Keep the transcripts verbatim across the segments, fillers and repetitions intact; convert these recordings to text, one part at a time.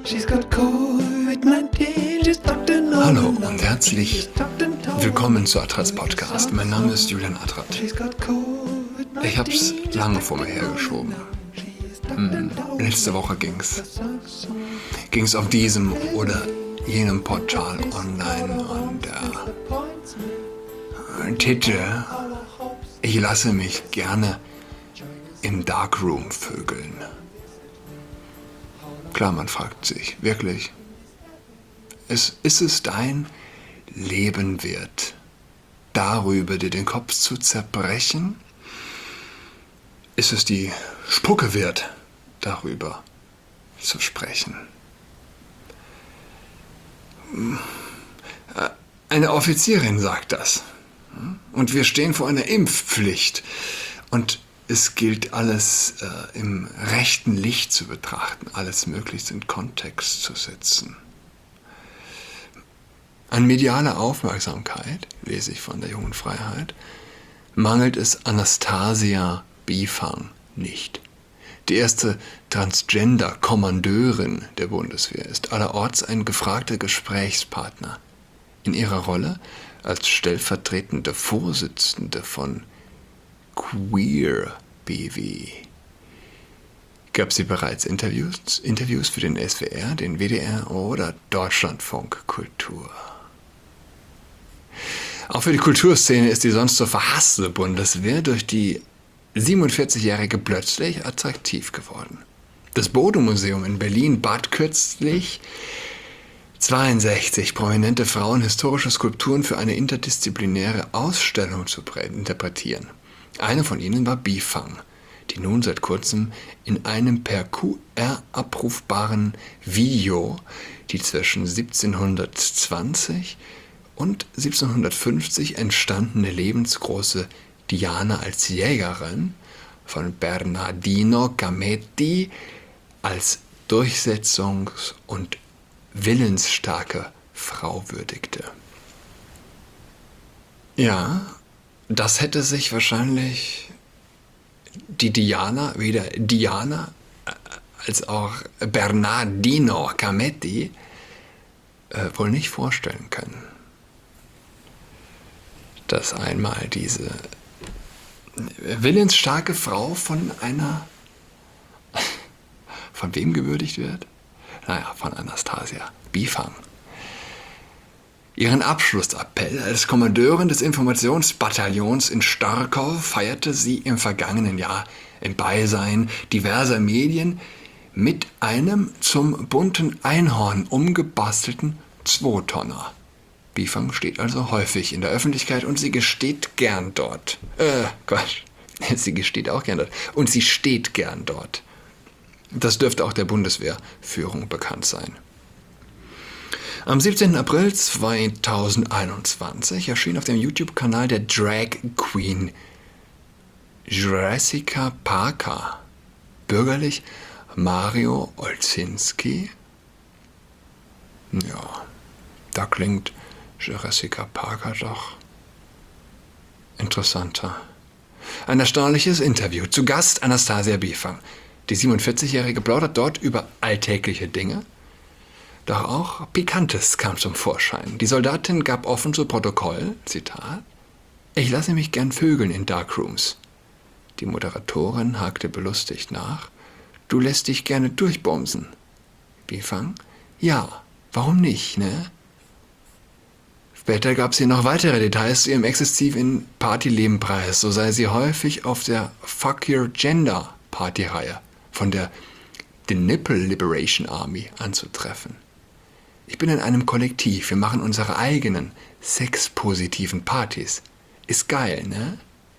Hallo und herzlich willkommen zu Adrats Podcast. Mein Name ist Julian Adrat. Ich hab's lange vor mir hergeschoben. Hm, letzte Woche ging's. Ging's auf diesem oder jenem Portal online und der Titel: Ich lasse mich gerne im Darkroom vögeln. Klar, man fragt sich, wirklich, ist, ist es dein Leben wert, darüber dir den Kopf zu zerbrechen? Ist es die Spucke wert, darüber zu sprechen? Eine Offizierin sagt das. Und wir stehen vor einer Impfpflicht. Und es gilt, alles äh, im rechten Licht zu betrachten, alles möglichst in Kontext zu setzen. An medialer Aufmerksamkeit, lese ich von der Jungen Freiheit, mangelt es Anastasia Bifang nicht. Die erste Transgender-Kommandeurin der Bundeswehr ist allerorts ein gefragter Gesprächspartner. In ihrer Rolle als stellvertretende Vorsitzende von Queer B W gab sie bereits Interviews, Interviews für den S W R, den W D R oder Deutschlandfunk Kultur. Auch für die Kulturszene ist die sonst so verhasste Bundeswehr durch die siebenundvierzigjährige plötzlich attraktiv geworden. Das Bode-Museum in Berlin bat kürzlich zweiundsechzig prominente Frauen historische Skulpturen für eine interdisziplinäre Ausstellung zu interpretieren. Eine von ihnen war Bifang, die nun seit kurzem in einem per Q R abrufbaren Video die zwischen siebzehnhundertzwanzig und siebzehnhundertfünfzig entstandene lebensgroße Diana als Jägerin von Bernardino Cametti als durchsetzungs- und willensstarke Frau würdigte. Ja, das hätte sich wahrscheinlich die Diana, weder Diana als auch Bernardino Cametti äh, wohl nicht vorstellen können, dass einmal diese willensstarke Frau von einer, von wem gewürdigt wird? Naja, von Anastasia Bifang. Ihren Abschlussappell als Kommandeurin des Informationsbataillons in Starkow feierte sie im vergangenen Jahr im Beisein diverser Medien mit einem zum bunten Einhorn umgebastelten Zweitonner. Bifang steht also häufig in der Öffentlichkeit und sie gesteht gern dort. Äh, Quatsch. Sie gesteht auch gern dort. Und sie steht gern dort. Das dürfte auch der Bundeswehrführung bekannt sein. Am siebzehnten April zweitausendeinundzwanzig erschien auf dem YouTube-Kanal der Drag Queen Jessica Parker, bürgerlich Mario Olszynski. Ja, da klingt Jessica Parker doch interessanter. Ein erstaunliches Interview. Zu Gast Anastasia Bifang. Die siebenundvierzigjährige plaudert dort über alltägliche Dinge. Doch auch Pikantes kam zum Vorschein. Die Soldatin gab offen zu Protokoll, Zitat: Ich lasse mich gern vögeln in Darkrooms. Die Moderatorin hakte belustigt nach: Du lässt dich gerne durchbomsen. Bifang: Ja, warum nicht, ne? Später gab sie noch weitere Details zu ihrem exzessiven Partyleben preis. So sei sie häufig auf der Fuck Your Gender Partyreihe von der The Nipple Liberation Army anzutreffen. Ich bin in einem Kollektiv, wir machen unsere eigenen sexpositiven Partys. Ist geil, ne?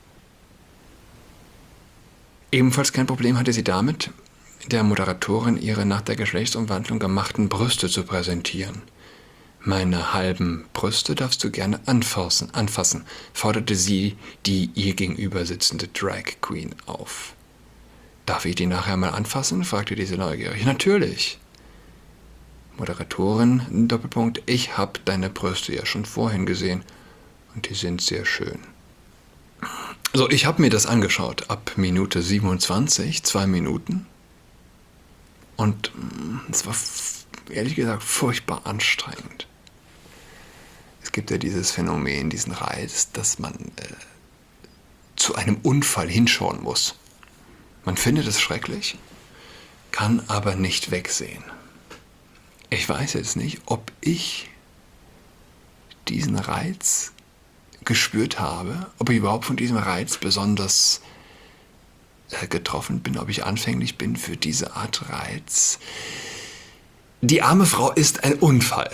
Ebenfalls kein Problem hatte sie damit, der Moderatorin ihre nach der Geschlechtsumwandlung gemachten Brüste zu präsentieren. Meine halben Brüste darfst du gerne anfassen, anfassen, forderte sie die ihr gegenüber sitzende Drag Queen auf. Darf ich die nachher mal anfassen? Fragte diese neugierig. Natürlich. Moderatorin, Doppelpunkt, ich hab deine Brüste ja schon vorhin gesehen und die sind sehr schön. So, ich habe mir das angeschaut, ab Minute siebenundzwanzig, zwei Minuten. Und es war ehrlich gesagt furchtbar anstrengend. Es gibt ja dieses Phänomen, diesen Reiz, dass man äh, zu einem Unfall hinschauen muss. Man findet es schrecklich, kann aber nicht wegsehen. Ich weiß jetzt nicht, ob ich diesen Reiz gespürt habe, ob ich überhaupt von diesem Reiz besonders äh, getroffen bin, ob ich anfänglich bin für diese Art Reiz. Die arme Frau ist ein Unfall,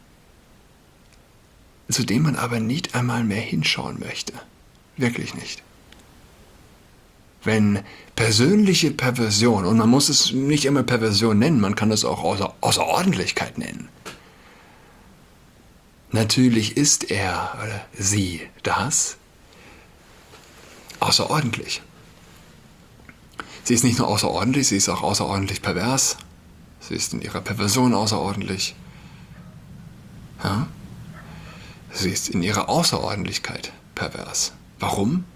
zu dem man aber nicht einmal mehr hinschauen möchte. Wirklich nicht. Wenn persönliche Perversion, und man muss es nicht immer Perversion nennen, man kann es auch Außer, Außerordentlichkeit nennen. Natürlich ist er oder sie das außerordentlich. Sie ist nicht nur außerordentlich, sie ist auch außerordentlich pervers. Sie ist in ihrer Perversion außerordentlich. Ja? Sie ist in ihrer Außerordentlichkeit pervers. Warum?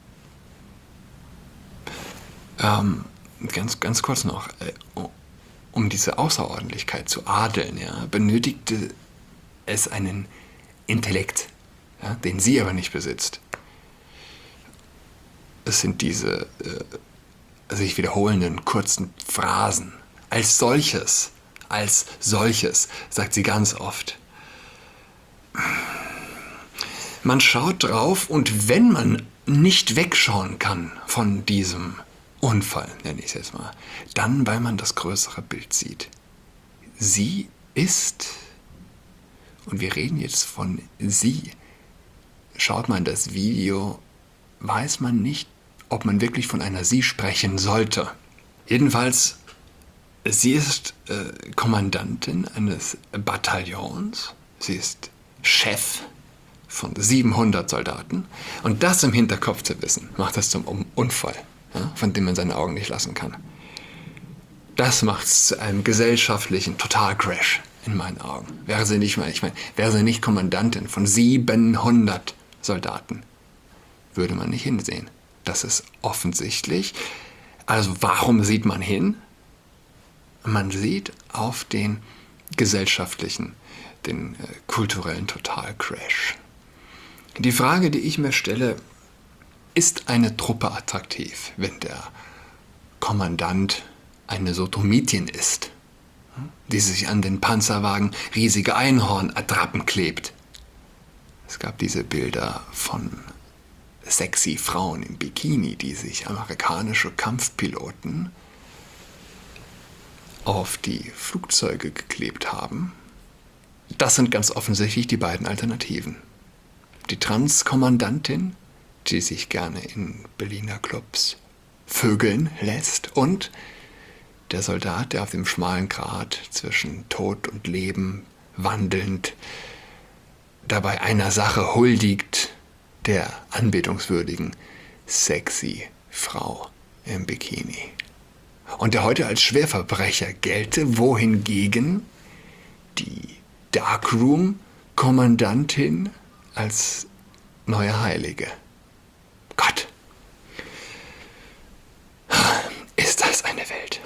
Ähm, ganz, ganz kurz noch. Um diese Außerordentlichkeit zu adeln, ja, benötigte es einen Intellekt, ja, den sie aber nicht besitzt. Es sind diese äh, sich wiederholenden kurzen Phrasen. Als solches, als solches, sagt sie ganz oft. Man schaut drauf und wenn man nicht wegschauen kann von diesem Unfall, nenne ich es jetzt mal, dann, weil man das größere Bild sieht. Sie ist, und wir reden jetzt von sie, schaut man das Video, weiß man nicht, ob man wirklich von einer sie sprechen sollte. Jedenfalls, sie ist äh, Kommandantin eines Bataillons, sie ist Chef von siebenhundert Soldaten und das im Hinterkopf zu wissen, macht das zum Unfall, ja, von dem man seine Augen nicht lassen kann. Das macht es zu einem gesellschaftlichen Totalcrash in meinen Augen. Wäre sie nicht mal, ich meine, wäre sie nicht Kommandantin von siebenhundert Soldaten, würde man nicht hinsehen. Das ist offensichtlich. Also warum sieht man hin? Man sieht auf den gesellschaftlichen, den äh, kulturellen Totalcrash. Die Frage, die ich mir stelle, ist eine Truppe attraktiv, wenn der Kommandant eine Sodomitin ist, die sich an den Panzerwagen riesige Einhornattrappen klebt? Es gab diese Bilder von sexy Frauen im Bikini, die sich amerikanische Kampfpiloten auf die Flugzeuge geklebt haben. Das sind ganz offensichtlich die beiden Alternativen. Die Transkommandantin, die sich gerne in Berliner Clubs vögeln lässt, und der Soldat, der auf dem schmalen Grat zwischen Tod und Leben wandelnd dabei einer Sache huldigt, der anbetungswürdigen, sexy Frau im Bikini. Und der heute als Schwerverbrecher gelte, wohingegen die Darkroom-Kommandantin als neue Heilige. Gott, ist das eine Welt.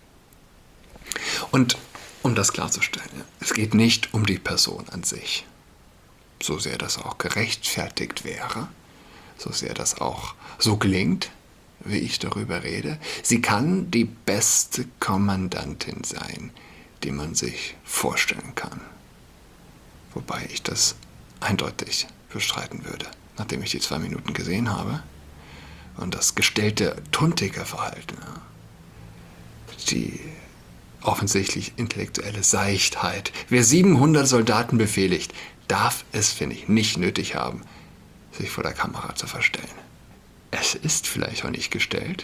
Und um das klarzustellen, es geht nicht um die Person an sich, so sehr das auch gerechtfertigt wäre, so sehr das auch so klingt, wie ich darüber rede. Sie kann die beste Kommandantin sein, die man sich vorstellen kann. Wobei ich das eindeutig bestreiten würde, nachdem ich die zwei Minuten gesehen habe. Und das gestellte Tuntiger-Verhalten, die offensichtlich intellektuelle Seichtheit. Wer siebenhundert Soldaten befehligt, darf es, finde ich, nicht nötig haben, sich vor der Kamera zu verstellen. Es ist vielleicht auch nicht gestellt.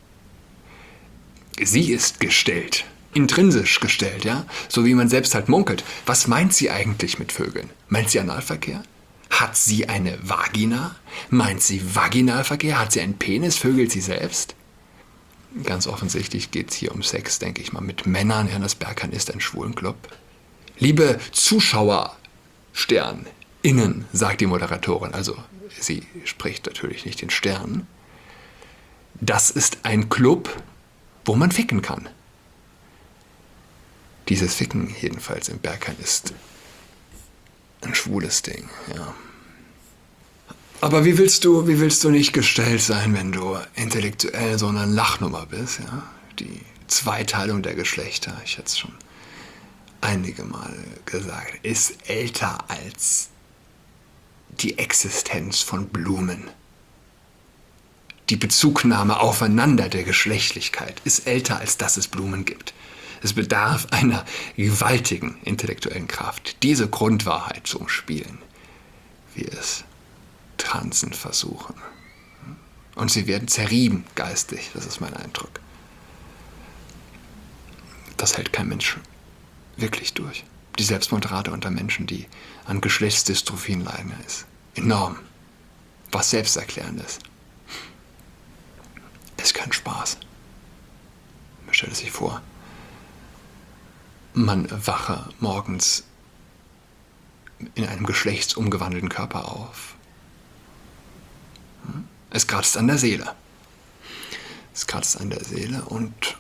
Sie ist gestellt, intrinsisch gestellt, ja, so wie man selbst halt munkelt. Was meint sie eigentlich mit Vögeln? Meint sie Analverkehr? Hat sie eine Vagina? Meint sie Vaginalverkehr? Hat sie einen Penis? Vögelt sie selbst? Ganz offensichtlich geht es hier um Sex, denke ich mal, mit Männern. Ja, das Berghain ist ein Schwulenclub. Liebe Zuschauer, Stern, innen, sagt die Moderatorin, also sie spricht natürlich nicht den Stern. Das ist ein Club, wo man ficken kann. Dieses Ficken jedenfalls im Berghain ist ein schwules Ding, ja. Aber wie willst du, wie willst du nicht gestellt sein, wenn du intellektuell so eine Lachnummer bist, ja? Die Zweiteilung der Geschlechter, ich hätte es schon einige Male gesagt, ist älter als die Existenz von Blumen. Die Bezugnahme aufeinander der Geschlechtlichkeit ist älter, als dass es Blumen gibt. Es bedarf einer gewaltigen intellektuellen Kraft, diese Grundwahrheit zu umspielen, wie es Transen versuchen. Und sie werden zerrieben geistig, das ist mein Eindruck. Das hält kein Mensch wirklich durch. Die Selbstmordrate unter Menschen, die an Geschlechtsdystrophien leiden, ist enorm. Was Selbsterklärendes. Ist kein Spaß. Man stellt sich vor, man wache morgens in einem geschlechtsumgewandelten Körper auf. Es kratzt an der Seele. Es kratzt an der Seele und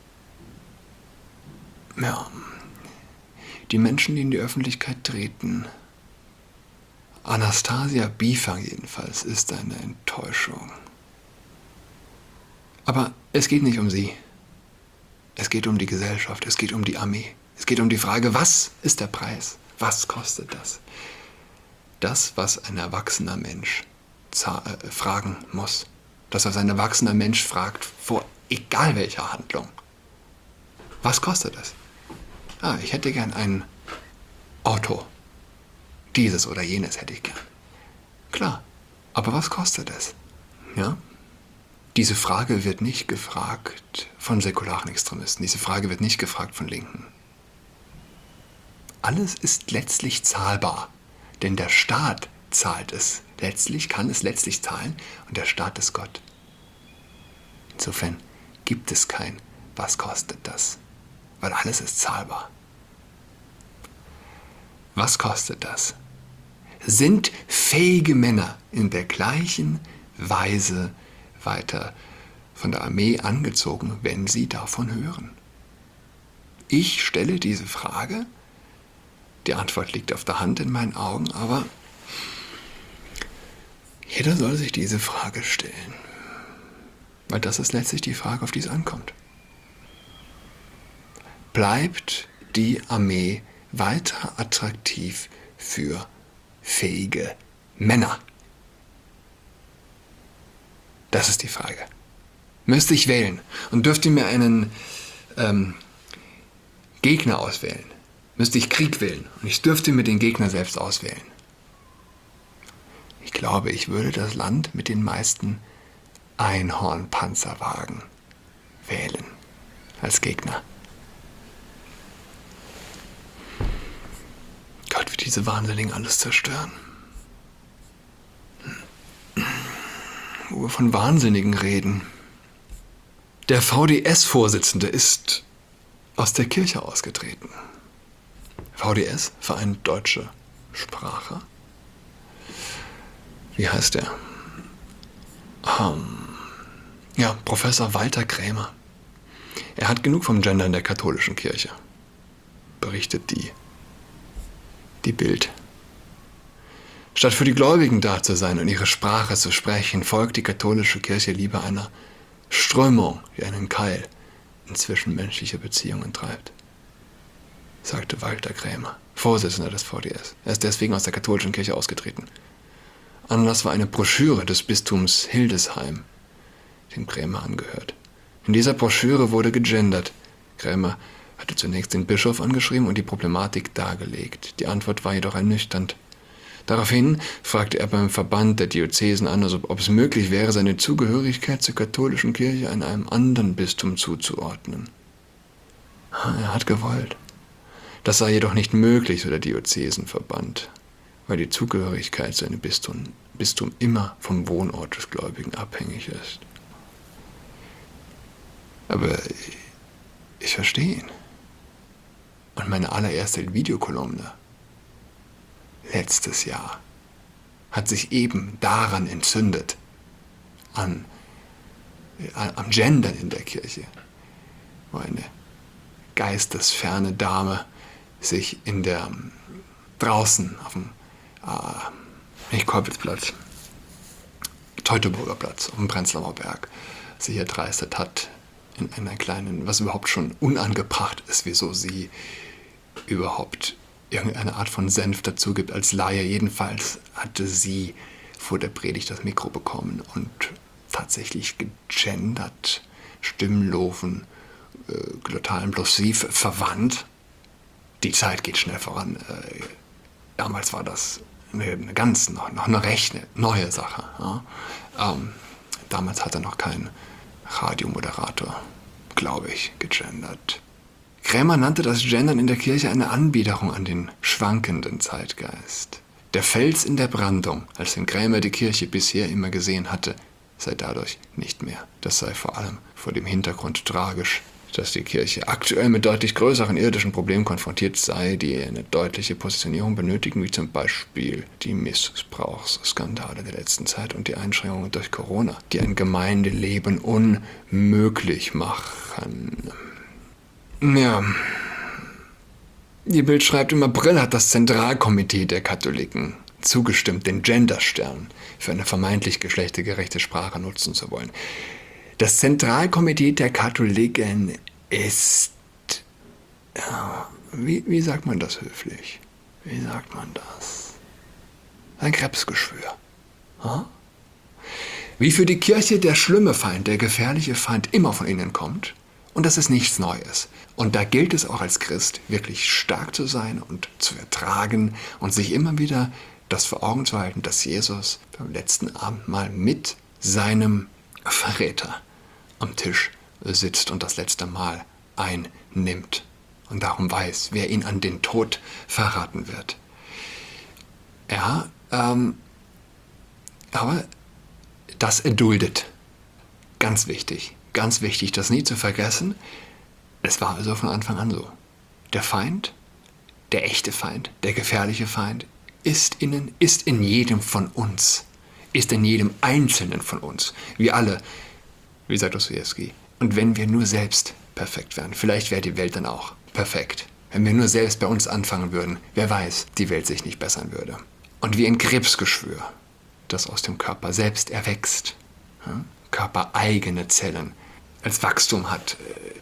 ja, die Menschen, die in die Öffentlichkeit treten, Anastasia Biefer jedenfalls, ist eine Enttäuschung. Aber es geht nicht um sie. Es geht um die Gesellschaft, es geht um die Armee. Es geht um die Frage, was ist der Preis? Was kostet das? Das, was ein erwachsener Mensch äh, fragen muss. Das, was ein erwachsener Mensch fragt, vor egal welcher Handlung. Was kostet es? Ah, ich hätte gern ein Auto. Dieses oder jenes hätte ich gern. Klar, aber was kostet es? Ja? Diese Frage wird nicht gefragt von säkularen Extremisten. Diese Frage wird nicht gefragt von Linken. Alles ist letztlich zahlbar, denn der Staat zahlt es. Letztlich kann es letztlich zahlen und der Staat ist Gott. Insofern gibt es kein "Was kostet das?", weil alles ist zahlbar. Was kostet das? Sind fähige Männer in der gleichen Weise weiter von der Armee angezogen, wenn sie davon hören? Ich stelle diese Frage. Die Antwort liegt auf der Hand in meinen Augen, aber jeder soll sich diese Frage stellen. Weil das ist letztlich die Frage, auf die es ankommt. Bleibt die Armee weiter attraktiv für fähige Männer? Das ist die Frage. Müsste ich wählen und dürfte mir einen ähm, Gegner auswählen, müsste ich Krieg wählen und ich dürfte mir den Gegner selbst auswählen. Ich glaube, ich würde das Land mit den meisten Einhornpanzerwagen wählen als Gegner. Gott, wie diese Wahnsinnigen alles zerstören. Wo wir von Wahnsinnigen reden. Der V D S-Vorsitzende ist aus der Kirche ausgetreten. V D S, Verein Deutsche Sprache. Wie heißt der? Um, ja, Professor Walter Krämer. Er hat genug vom Gender in der katholischen Kirche, berichtet die, die Bild. Statt für die Gläubigen da zu sein und ihre Sprache zu sprechen, folgt die katholische Kirche lieber einer Strömung, die einen Keil in zwischenmenschliche Beziehungen treibt, sagte Walter Krämer, Vorsitzender des V D S. Er ist deswegen aus der katholischen Kirche ausgetreten. Anlass war eine Broschüre des Bistums Hildesheim, dem Krämer angehört. In dieser Broschüre wurde gegendert. Krämer hatte zunächst den Bischof angeschrieben und die Problematik dargelegt. Die Antwort war jedoch ernüchternd. Daraufhin fragte er beim Verband der Diözesen an, also ob es möglich wäre, seine Zugehörigkeit zur katholischen Kirche an einem anderen Bistum zuzuordnen. Er hat gewollt. Das sei jedoch nicht möglich, so der Diözesenverband, weil die Zugehörigkeit zu einem Bistum, Bistum immer vom Wohnort des Gläubigen abhängig ist. Aber ich, ich verstehe ihn. Und meine allererste Videokolumne letztes Jahr hat sich eben daran entzündet, an, an, am Gendern in der Kirche, wo eine geistesferne Dame sich in der draußen auf dem äh, nicht Kolpitzplatz, Teutoburger Platz auf dem Prenzlauer Berg sich erdreistet hat in einer kleinen, was überhaupt schon unangebracht ist, wieso sie überhaupt irgendeine Art von Senf dazu gibt als Laie. Jedenfalls hatte sie vor der Predigt das Mikro bekommen und tatsächlich gegendert, Stimmlosen, äh, glotal implosiv verwandt. Die Zeit geht schnell voran. Äh, damals war das eine, eine ganz, noch, noch eine recht neue Sache. Ja? Ähm, damals hat er noch kein Radiomoderator, glaube ich, gegendert. Krämer nannte das Gendern in der Kirche eine Anbiederung an den schwankenden Zeitgeist. Der Fels in der Brandung, als den Krämer die Kirche bisher immer gesehen hatte, sei dadurch nicht mehr. Das sei vor allem vor dem Hintergrund tragisch, dass die Kirche aktuell mit deutlich größeren irdischen Problemen konfrontiert sei, die eine deutliche Positionierung benötigen, wie zum Beispiel die Missbrauchsskandale der letzten Zeit und die Einschränkungen durch Corona, die ein Gemeindeleben unmöglich machen. Ja, die Bild schreibt, im April hat das Zentralkomitee der Katholiken zugestimmt, den Genderstern für eine vermeintlich geschlechtergerechte Sprache nutzen zu wollen. Das Zentralkomitee der Katholiken ist, ja, wie, wie sagt man das höflich? Wie sagt man das? Ein Krebsgeschwür. Ha? Wie für die Kirche der schlimme Feind, der gefährliche Feind immer von innen kommt. Und das ist nichts Neues. Und da gilt es auch als Christ, wirklich stark zu sein und zu ertragen und sich immer wieder das vor Augen zu halten, dass Jesus beim letzten Abendmahl mit seinem Verräter am Tisch sitzt und das letzte Mal einnimmt und darum weiß, wer ihn an den Tod verraten wird. Ja, ähm, aber das erduldet. Ganz wichtig, ganz wichtig, das nie zu vergessen. Es war also von Anfang an so. Der Feind, der echte Feind, der gefährliche Feind ist innen, ist in jedem von uns, ist in jedem Einzelnen von uns. Wir alle, wie sagt Dostoevsky. Und wenn wir nur selbst perfekt wären, vielleicht wäre die Welt dann auch perfekt. Wenn wir nur selbst bei uns anfangen würden, wer weiß, die Welt sich nicht bessern würde. Und wie ein Krebsgeschwür, das aus dem Körper selbst erwächst, ja, körpereigene Zellen als Wachstum hat,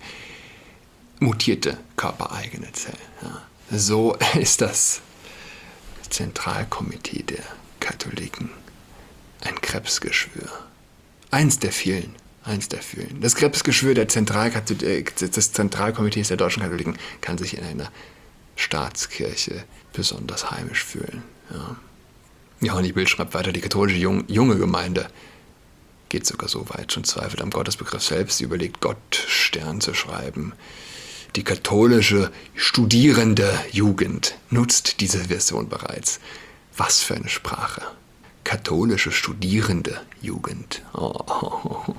äh, mutierte körpereigene Zellen. Ja. So ist das Zentralkomitee der Katholiken ein Krebsgeschwür. Eins der vielen, eins der vielen. Das Krebsgeschwür der des Zentralkomitees der deutschen Katholiken kann sich in einer Staatskirche besonders heimisch fühlen. Ja, ja und die Bild schreibt weiter, die katholische jung, junge Gemeinde geht sogar so weit, schon zweifelt am Gottesbegriff selbst, sie überlegt, Gott Stern zu schreiben. Die katholische studierende Jugend nutzt diese Version bereits. Was für eine Sprache. Katholische studierende Jugend. Oh.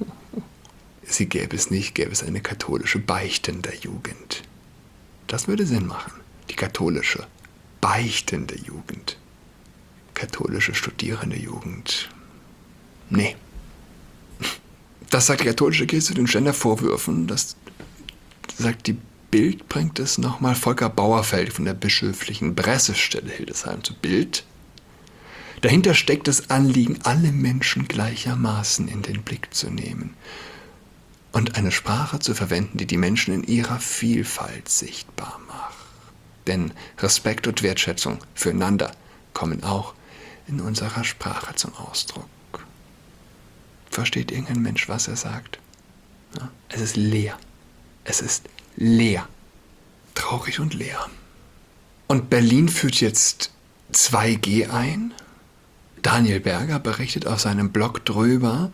Sie gäbe es nicht, gäbe es eine katholische beichtende Jugend. Das würde Sinn machen. Die katholische beichtende Jugend. Katholische studierende Jugend. Nee. Das sagt die katholische Kirche zu den Gendervorwürfen. Das sagt die Bild, bringt es nochmal Volker Bauerfeld von der bischöflichen Pressestelle Hildesheim zu Bild. Dahinter steckt das Anliegen, alle Menschen gleichermaßen in den Blick zu nehmen und eine Sprache zu verwenden, die die Menschen in ihrer Vielfalt sichtbar macht. Denn Respekt und Wertschätzung füreinander kommen auch in unserer Sprache zum Ausdruck. Versteht irgendein Mensch, was er sagt? Ja, es ist leer. Es ist leer. Traurig und leer. Und Berlin führt jetzt zwei G ein. Daniel Berger berichtet auf seinem Blog drüber.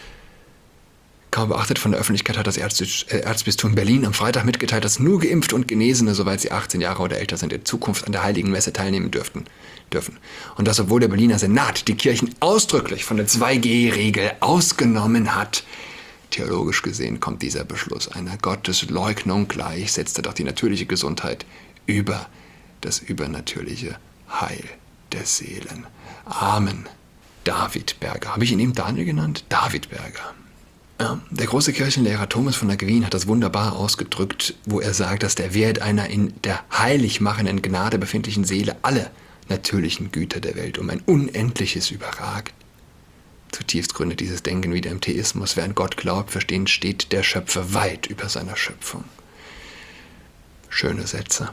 Kaum beachtet von der Öffentlichkeit hat das Erzbistum Berlin am Freitag mitgeteilt, dass nur Geimpfte und Genesene, soweit sie achtzehn Jahre oder älter sind, in Zukunft an der Heiligen Messe teilnehmen dürften, dürfen. Und das, obwohl der Berliner Senat die Kirchen ausdrücklich von der zwei G Regel ausgenommen hat. Theologisch gesehen kommt dieser Beschluss einer Gottesleugnung gleich, setzt er doch die natürliche Gesundheit über das übernatürliche Heil der Seelen. Amen. David Berger. Habe ich ihn eben Daniel genannt? David Berger. Ja, der große Kirchenlehrer Thomas von Aquin hat das wunderbar ausgedrückt, wo er sagt, dass der Wert einer in der heilig machenden Gnade befindlichen Seele alle natürlichen Güter der Welt um ein Unendliches überragt. Zutiefst gründet dieses Denken wieder im Theismus. Wer an Gott glaubt, verstehen, steht der Schöpfer weit über seiner Schöpfung. Schöne Sätze.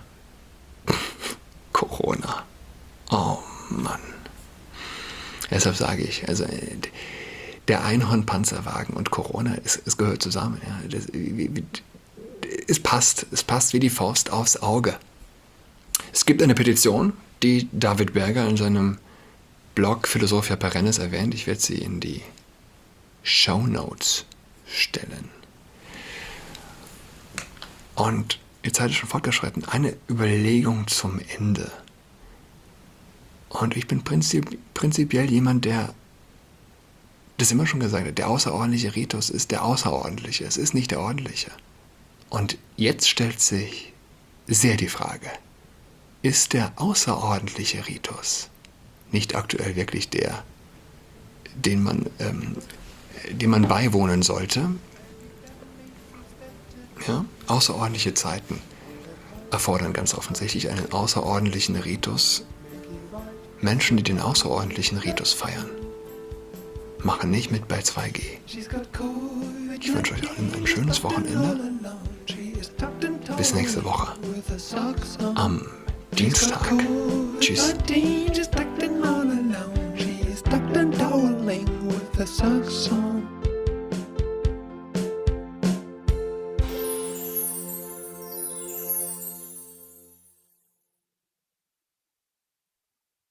Corona. Oh Mann. Deshalb sage ich, also der Einhorn-Panzerwagen und Corona, es, es gehört zusammen. Ja. Das, es passt, es passt wie die Faust aufs Auge. Es gibt eine Petition, die David Berger in seinem Blog Philosophia Perennis erwähnt. Ich werde sie in die Shownotes stellen. Und die Zeit ist schon fortgeschritten. Eine Überlegung zum Ende. Und ich bin prinzip, prinzipiell jemand, der das immer schon gesagt hat, der außerordentliche Ritus ist der außerordentliche, es ist nicht der ordentliche. Und jetzt stellt sich sehr die Frage, ist der außerordentliche Ritus nicht aktuell wirklich der, den man, ähm, dem man beiwohnen sollte? Ja? Außerordentliche Zeiten erfordern ganz offensichtlich einen außerordentlichen Ritus. Menschen, die den außerordentlichen Ritus feiern, machen nicht mit bei zwei G. Ich wünsche euch allen ein schönes Wochenende. Bis nächste Woche. Am Dienstag. Tschüss.